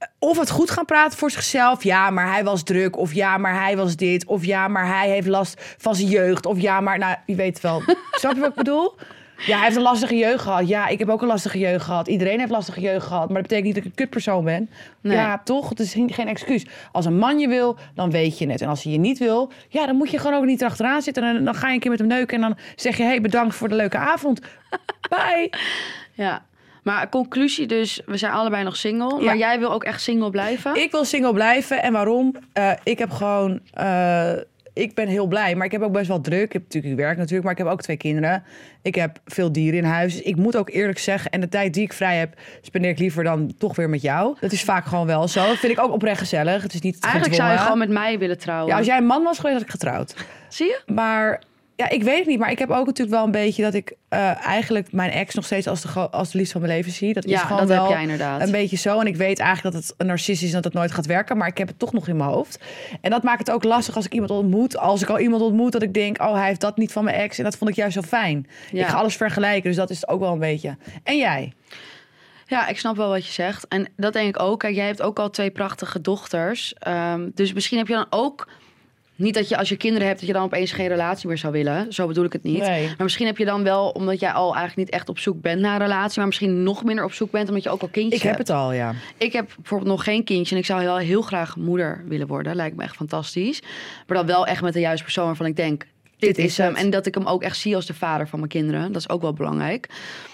of het goed gaan praten voor zichzelf. Ja, maar hij was druk. Of ja, maar hij was dit. Of ja, maar hij heeft last van zijn jeugd. Of ja, maar... Nou, je weet wel. Snap je wat ik bedoel? Ja, hij heeft een lastige jeugd gehad. Ja, ik heb ook een lastige jeugd gehad. Iedereen heeft een lastige jeugd gehad. Maar dat betekent niet dat ik een kutpersoon ben. Nee. Ja, toch? Het is geen, geen excuus. Als een man je wil, dan weet je het. En als hij je niet wil, ja, dan moet je gewoon ook niet erachteraan zitten. En dan ga je een keer met hem neuken. En dan zeg je, hey, bedankt voor de leuke avond. Bye. Ja. Maar conclusie dus, we zijn allebei nog single. Ja. Maar jij wil ook echt single blijven? Ik wil single blijven. En waarom? Uh, ik heb gewoon... Uh, ik ben heel blij, maar ik heb ook best wel druk. Ik heb natuurlijk, ik werk natuurlijk, maar ik heb ook twee kinderen. Ik heb veel dieren in huis. Dus ik moet ook eerlijk zeggen, en de tijd die ik vrij heb, spendeer ik liever dan toch weer met jou. Dat is vaak gewoon wel zo. Dat vind ik ook oprecht gezellig. Het is niet Eigenlijk gedwongen. zou je gewoon met mij willen trouwen. Ja, als jij een man was geweest, had ik getrouwd. Zie je? Maar ja, ik weet het niet. Maar ik heb ook natuurlijk wel een beetje dat ik uh, eigenlijk mijn ex nog steeds als de, als de liefde van mijn leven zie. Dat is Ja, gewoon dat wel heb jij inderdaad. een beetje zo. En ik weet eigenlijk dat het een narcist is en dat het nooit gaat werken. Maar ik heb het toch nog in mijn hoofd. En dat maakt het ook lastig als ik iemand ontmoet. Als ik al iemand ontmoet dat ik denk, oh, hij heeft dat niet van mijn ex. En dat vond ik juist zo fijn. Ja. Ik ga alles vergelijken, dus dat is het ook wel een beetje. En jij? Ja, ik snap wel wat je zegt. En dat denk ik ook. Kijk, jij hebt ook al twee prachtige dochters. Um, dus misschien heb je dan ook... Niet dat je als je kinderen hebt, dat je dan opeens geen relatie meer zou willen. Zo bedoel ik het niet. Nee. Maar misschien heb je dan wel, omdat jij al eigenlijk niet echt op zoek bent naar een relatie, maar misschien nog minder op zoek bent, omdat je ook al kindjes Ik heb hebt. het al, ja. Ik heb bijvoorbeeld nog geen kindje en ik zou heel, heel graag moeder willen worden. Lijkt me echt fantastisch. Maar dan wel echt met de juiste persoon waarvan ik denk, dit, Dit is is hem. het. En dat ik hem ook echt zie als de vader van mijn kinderen. Dat is ook wel belangrijk.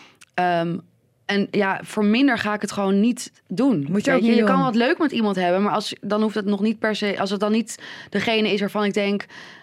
Um, En ja, voor minder ga ik het gewoon niet doen. Moet je Weet ook niet je doen. kan wat leuk met iemand hebben, maar als, dan hoeft het nog niet per se... Als het dan niet degene is waarvan ik denk...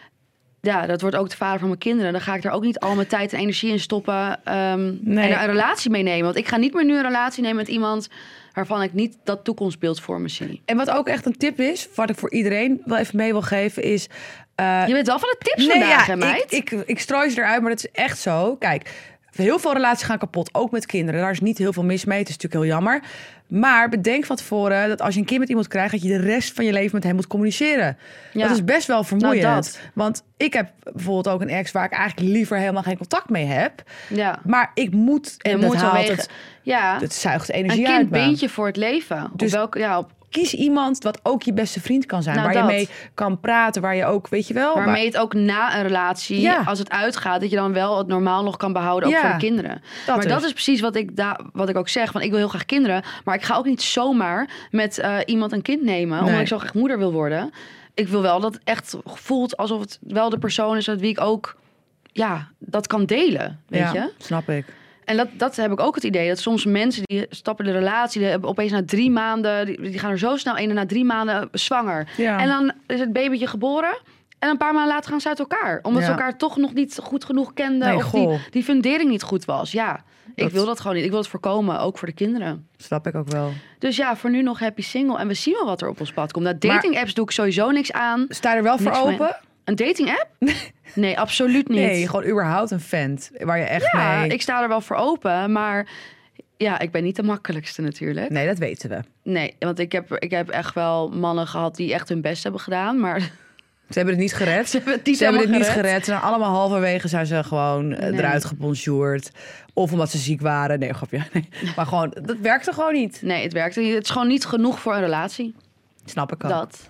Ja, dat wordt ook de vader van mijn kinderen. Dan ga ik er ook niet al mijn tijd en energie in stoppen. Um, Nee. En een relatie meenemen. Want ik ga niet meer nu een relatie nemen met iemand waarvan ik niet dat toekomstbeeld voor me zie. En wat ook echt een tip is, wat ik voor iedereen wel even mee wil geven, is... Uh, Je bent wel van de tips vandaag, hè, meid? ik, ik, ik strooi ze eruit, maar dat is echt zo. Kijk, heel veel relaties gaan kapot, ook met kinderen. Daar is niet heel veel mis mee, het is natuurlijk heel jammer. Maar bedenk van tevoren dat als je een kind met iemand krijgt, dat je de rest van je leven met hem moet communiceren. Ja. Dat is best wel vermoeiend. Nou, dat. Want ik heb bijvoorbeeld ook een ex waar ik eigenlijk liever helemaal geen contact mee heb. Ja. Maar ik moet, en Je dat moet haalt vanwege- het, Ja, het zuigt een energie uit kind me. bindt je voor het leven. Dus- op welke, ja, op, Kies iemand wat ook je beste vriend kan zijn. Nou, waar dat. je mee kan praten, waar je ook, weet je wel... waar- waarmee het ook na een relatie, Ja. als het uitgaat, dat je dan wel het normaal nog kan behouden, ook Ja, voor de kinderen. dat maar dus. dat is precies wat ik, da- wat ik ook zeg. Van, ik wil heel graag kinderen, maar ik ga ook niet zomaar met uh, iemand een kind nemen, omdat Nee. ik zo graag moeder wil worden. Ik wil wel dat het echt voelt alsof het wel de persoon is met wie ik ook ja, dat kan delen, weet ja, je? snap ik. En dat, dat heb ik ook het idee. Dat soms mensen die stappen de relatie, die hebben opeens na drie maanden, die, die gaan er zo snel in en na drie maanden zwanger. Ja. En dan is het babytje geboren. En een paar maanden later gaan ze uit elkaar. Omdat Ja. ze elkaar toch nog niet goed genoeg kenden. Nee, of die, goh. die fundering niet goed was. Ja, ik Dat- wil dat gewoon niet. Ik wil het voorkomen, ook voor de kinderen. Snap ik ook wel. Dus ja, voor nu nog happy single. En we zien wel wat er op ons pad komt. Nou, dating apps doe ik sowieso niks aan. Sta je er wel voor Niks mee. open? Een dating app? Nee, absoluut niet. Nee, gewoon überhaupt een vent waar je echt ja, mee... ik sta er wel voor open. Maar ja, ik ben niet de makkelijkste natuurlijk. Nee, dat weten we. Nee, want ik heb, ik heb echt wel mannen gehad die echt hun best hebben gedaan. Maar Ze hebben het niet gered. ze hebben het niet Ze hebben het helemaal niet gered. gered. Ze zijn allemaal halverwege zijn ze gewoon eh, Nee. eruit gebonjourd. Of omdat ze ziek waren. Nee, grapje. Nee. Maar gewoon, dat werkte gewoon niet. Nee, het werkt niet. Het is gewoon niet genoeg voor een relatie. Snap ik al. Dat.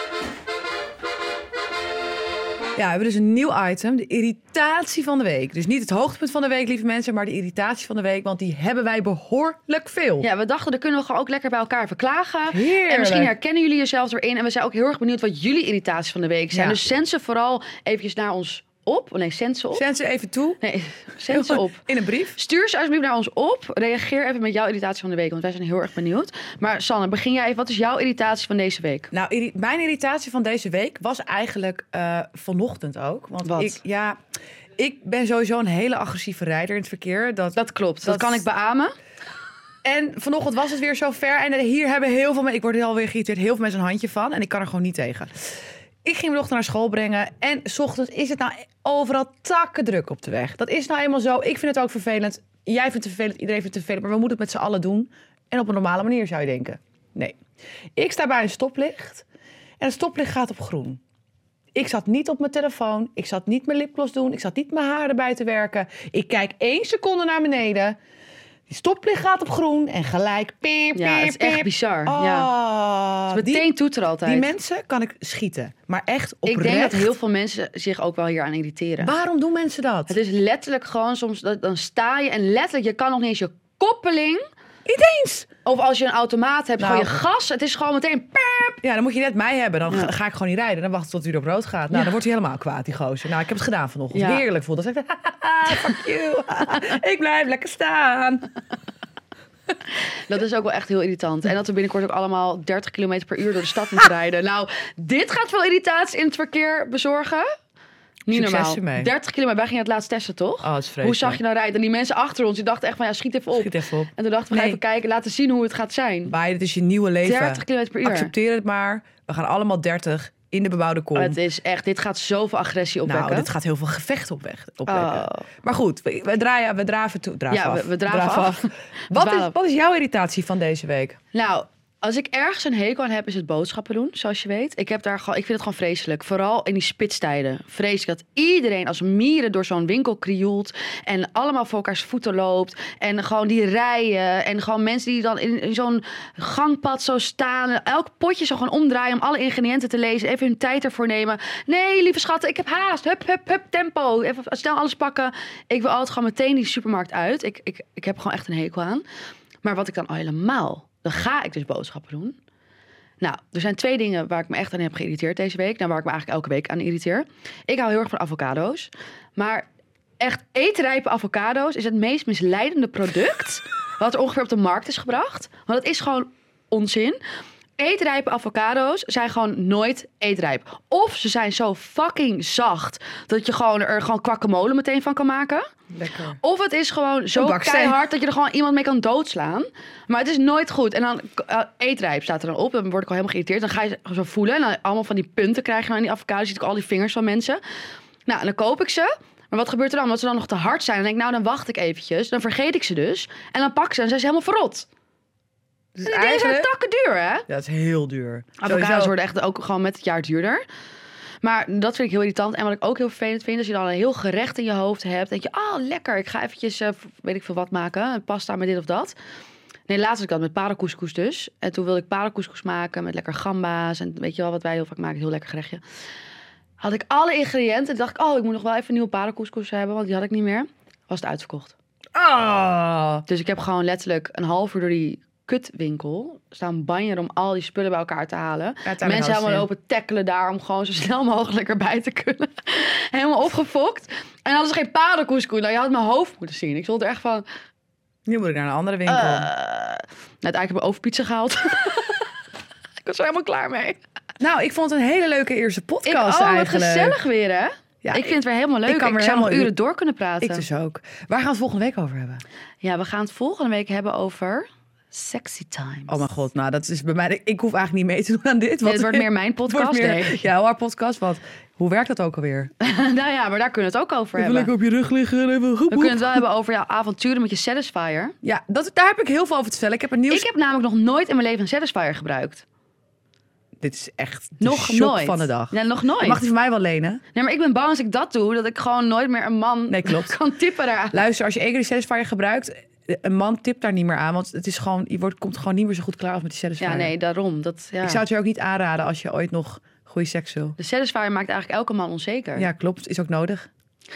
Ja, we hebben dus een nieuw item. De irritatie van de week. Dus niet het hoogtepunt van de week, lieve mensen. Maar de irritatie van de week. Want die hebben wij behoorlijk veel. Ja, we dachten, dat kunnen we gewoon ook lekker bij elkaar verklagen. Heerlijk. En misschien herkennen jullie jezelf erin. En we zijn ook heel erg benieuwd wat jullie irritaties van de week zijn. Ja. Dus zend ze vooral eventjes naar ons op. Oh, nee, zend ze op. Zend ze even toe. Nee, zend ze op. In een brief. Stuur ze alsjeblieft naar ons op. Reageer even met jouw irritatie van de week, want wij zijn heel erg benieuwd. Maar Sanne, begin jij even. Wat is jouw irritatie van deze week? Nou, irri- mijn irritatie van deze week was eigenlijk eh, vanochtend ook. Want Wat? ik, ja, ik ben sowieso een hele agressieve rijder in het verkeer. Dat, Dat klopt. Dat, Dat- kan ik beamen. En vanochtend was het weer zo ver. En hier hebben heel veel mensen, ik word er alweer geïrriteerd, heel veel mensen een handje van. En ik kan er gewoon niet tegen. Ik ging mijn dochter naar school brengen. En 's ochtends is het nou overal takken druk op de weg. Dat is nou eenmaal zo. Ik vind het ook vervelend. Jij vindt het vervelend, iedereen vindt het vervelend. Maar we moeten het met z'n allen doen. En op een normale manier zou je denken. Nee. Ik sta bij een stoplicht. En het stoplicht gaat op groen. Ik zat niet op mijn telefoon. Ik zat niet mijn lipgloss doen. Ik zat niet mijn haar erbij te werken. Ik kijk één seconde naar beneden. Die stoplicht gaat op groen en gelijk... Piep, Ja, het is piep, echt piep. bizar. Oh, Ja. Meteen die, toeter altijd. die mensen kan ik schieten. Maar echt oprecht. Ik denk dat heel veel mensen zich ook wel hier aan irriteren. Waarom doen mensen dat? Het is letterlijk gewoon soms, dat, dan sta je en letterlijk, je kan nog niet eens je koppeling... Niet eens. Of als je een automaat hebt, Nou. gewoon je gas. Het is gewoon meteen... Perp. Ja, dan moet je net mij hebben. Dan Ja. ga, ga ik gewoon niet rijden. Dan wacht ik tot u op rood gaat. Nou, Ja. dan wordt hij helemaal kwaad, die gozer. Nou, ik heb het gedaan vanochtend. Ja. Heerlijk voelde. Dan zeg ik, haha, fuck you. Ik blijf lekker staan. Dat is ook wel echt heel irritant. En dat we binnenkort ook allemaal dertig kilometer per uur door de stad moeten rijden. Nou, dit gaat veel irritatie in het verkeer bezorgen. Niet Succes normaal. ermee. dertig kilometer, wij gingen het laatst testen, toch? Oh, het is vreselijk. Hoe zag je nou rijden? En die mensen achter ons, die dachten echt van, ja, schiet even op. Schiet even op. En toen dachten we, Nee. even kijken, laten zien hoe het gaat zijn. Bye, dit is je nieuwe leven. dertig kilometer per uur. Accepteer het maar. We gaan allemaal dertig in de bebouwde kom. Het is echt, dit gaat zoveel agressie opwekken. Nou, dit gaat heel veel gevecht opweg, opwekken. Oh. Maar goed, we, we draaien, we draven toe. Draaf Ja, af. we- we draven af. Wat, is, dwalen. wat is jouw irritatie van deze week? Nou, als ik ergens een hekel aan heb, is het boodschappen doen, zoals je weet. Ik, heb daar gewoon, ik vind het gewoon vreselijk. Vooral in die spitstijden. Vreselijk dat iedereen als mieren door zo'n winkel krioelt. En allemaal voor elkaars voeten loopt. En gewoon die rijen. En gewoon mensen die dan in, in zo'n gangpad zo staan. En elk potje zo gewoon omdraaien om alle ingrediënten te lezen. Even hun tijd ervoor nemen. Nee, lieve schatten, ik heb haast. Hup, hup, hup, tempo. Even snel alles pakken. Ik wil altijd gewoon meteen die supermarkt uit. Ik, ik, ik heb gewoon echt een hekel aan. Maar wat ik dan al helemaal... Dan ga ik dus boodschappen doen. Nou, er zijn twee dingen waar ik me echt aan heb geïrriteerd deze week. Nou, waar ik me eigenlijk elke week aan irriteer. Ik hou heel erg van avocado's. Maar echt eetrijpe avocado's is het meest misleidende product... wat er ongeveer op de markt is gebracht. Want het is gewoon onzin. Eetrijpe avocado's zijn gewoon nooit eetrijp. Of ze zijn zo fucking zacht... dat je gewoon er gewoon guacamole meteen van kan maken... Lekker. Of het is gewoon zo Een baksteen. keihard dat je er gewoon iemand mee kan doodslaan. Maar het is nooit goed. En dan uh, eetrijp staat er dan op. Dan word ik al helemaal geïrriteerd. Dan ga je zo voelen. En dan allemaal van die punten krijg je dan in die avocado. Je ziet ook al die vingers van mensen. Nou, en dan koop ik ze. Maar wat gebeurt er dan? Omdat ze dan nog te hard zijn. Dan denk ik, nou, dan wacht ik eventjes. Dan vergeet ik ze dus. En dan pak ik ze en zijn ze helemaal verrot. Dus En die dingen zijn takken duur, hè? Ja, dat is heel duur. Avocado's Sowieso- worden echt ook gewoon met het jaar duurder. Maar dat vind ik heel irritant. En wat ik ook heel vervelend vind, als je dan een heel gerecht in je hoofd hebt. Denk je, oh lekker, ik ga eventjes, uh, weet ik veel wat maken. Pasta met dit of dat. Nee, laatst had ik dat met paardencouscous dus. En toen wilde ik paardencouscous maken met lekker gamba's. En weet je wel, wat wij heel vaak maken, een heel lekker gerechtje. Had ik alle ingrediënten. Toen dacht ik, oh, ik moet nog wel even een nieuwe paardencouscous hebben. Want die had ik niet meer. Was het uitverkocht. Ah. Dus ik heb gewoon letterlijk een half uur door die kutwinkel staan banjeren om al die spullen bij elkaar te halen. Uiteindelijk Mensen had ze helemaal zin. lopen tackelen daar om gewoon zo snel mogelijk erbij te kunnen. Helemaal opgefokt. En hadden ze geen paardencouscous. Nou, je had mijn hoofd moeten zien. Ik stond er echt van... Nu moet ik naar een andere winkel. Uh, nou, uiteindelijk heb ik overpizza gehaald. Ik was er helemaal klaar mee. Nou, ik vond het een hele leuke eerste Ik, podcast oh, wat eigenlijk. gezellig weer, hè? Ja, ik vind het weer helemaal leuk. ik Ik, kan weer zou nog helemaal uren door kunnen praten. Ik dus ook. Waar gaan we het volgende week over hebben? Ja, we gaan het volgende week hebben over sexy times. Oh mijn god, nou dat is bij mij... Ik hoef eigenlijk niet mee te doen aan dit. Nee, want het wordt meer mijn het wordt podcast, meer- denk ik. Ja, haar podcast. Want hoe werkt dat ook alweer? Nou ja, maar daar kunnen we het ook over Even hebben. lekker op je rug liggen en even... We kunnen het wel hebben over jouw avonturen met je Satisfyer. Ja, dat, daar heb ik heel veel over te vertellen. Ik heb een nieuws... Ik heb namelijk nog nooit in mijn leven een Satisfyer gebruikt. Dit is echt de Nog shock nooit. van de dag. Ja, nog nooit. Mag die van mij wel lenen? Nee, maar ik ben bang als ik dat doe, dat ik gewoon nooit meer een man Nee, klopt. kan tippen daar. Luister, als je één keer die Satisfyer gebruikt... Een man tipt daar niet meer aan. Want het is gewoon, je wordt, komt gewoon niet meer zo goed klaar als met die Satisfyer. Ja, nee, daarom. Dat, ja. Ik zou het je ook niet aanraden als je ooit nog goede seks wil. De Satisfyer maakt eigenlijk elke man onzeker. Ja, klopt. Is ook nodig.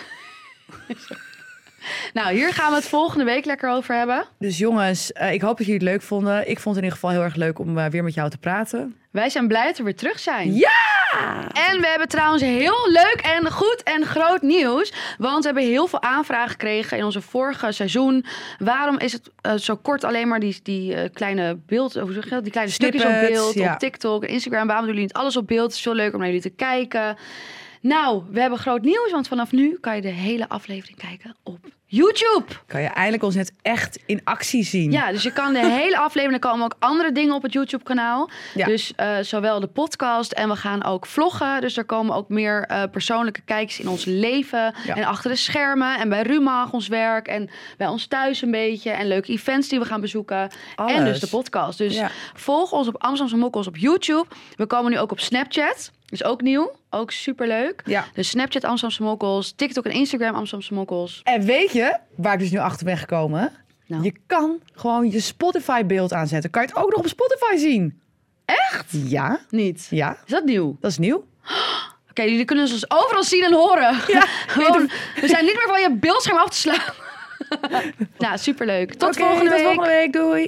Nou, hier gaan we het volgende week lekker over hebben. Dus jongens, uh, ik hoop dat jullie het leuk vonden. Ik vond het in ieder geval heel erg leuk om uh, weer met jou te praten. Wij zijn blij dat we weer terug zijn. Ja! En we hebben trouwens heel leuk en goed en groot nieuws. Want we hebben heel veel aanvragen gekregen in onze vorige seizoen. Waarom is het uh, zo kort alleen maar die, die uh, kleine beeld, hoe zeg je dat? Die kleine stukjes op Snippets, beeld ja. op TikTok en Instagram. Waarom doen jullie niet alles op beeld? Het is veel leuker om naar jullie te kijken. Nou, we hebben groot nieuws, want vanaf nu kan je de hele aflevering kijken op YouTube. Kan je eigenlijk ons net echt in actie zien. Ja, dus je kan de hele aflevering, er komen ook andere dingen op het YouTube-kanaal. Ja. Dus uh, zowel de podcast en we gaan ook vloggen. Dus er komen ook meer uh, persoonlijke kijkjes in ons leven. Ja. En achter de schermen en bij Rumag, ons werk. En bij ons thuis een beetje. En leuke events die we gaan bezoeken. Alles. En dus de podcast. Dus Ja. volg ons op Amsterdamse Mokkels op YouTube. We komen nu ook op Snapchat. Is ook nieuw. Ook superleuk. Ja. Dus Snapchat Amsterdamse Mokkels. TikTok en Instagram Amsterdamse Mokkels. En weet je waar ik dus nu achter ben gekomen? Nou. Je kan gewoon je Spotify-beeld aanzetten. Kan je het ook nog op Spotify zien? Echt? Ja. Niet. Ja, Is dat nieuw? dat is nieuw. Oké, jullie kunnen ons dus overal zien en horen. Ja. Gewoon, we zijn niet meer van je beeldscherm af te slaan. Nou, superleuk. Tot Oké, volgende tot week. volgende week. Doei.